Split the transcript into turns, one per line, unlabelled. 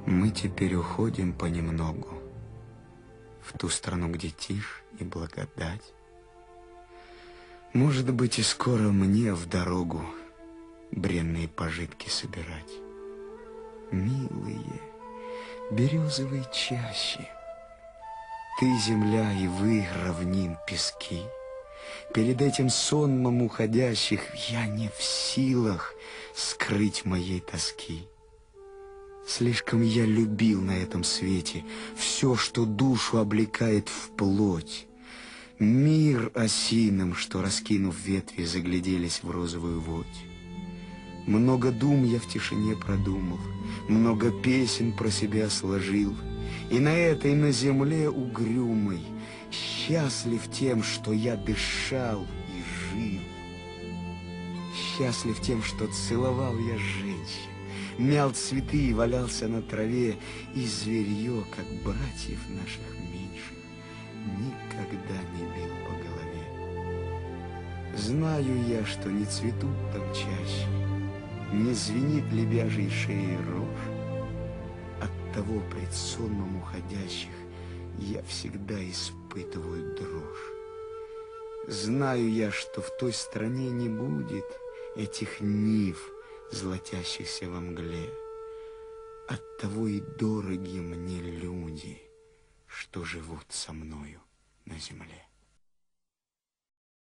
Мы теперь уходим понемногу в ту страну, где тишь и благодать. Может быть, и скоро мне в дорогу бренные пожитки собирать. Милые березовые чащи, ты земля и вы равнин пески. Перед этим сонмом уходящих я не в силах скрыть моей тоски. Слишком я любил на этом свете все, что душу облекает в плоть. Мир осиным, что, раскинув ветви, загляделись в розовую водь. Много дум я в тишине продумал, много песен про себя сложил, и на этой, на земле угрюмой, счастлив тем, что я дышал и жил. Счастлив тем, что целовал я женщин, мял цветы и валялся на траве, и зверье, как братьев наших меньших, никогда не бил по голове. Знаю я, что не цветут там чаще, не звенит лебяжьей шеей рожь. Оттого пред сонмом уходящих я всегда испытываю дрожь. Знаю я, что в той стране не будет этих нив, золотящихся во мгле. Оттого и дороги мне люди, что живут со мною на земле.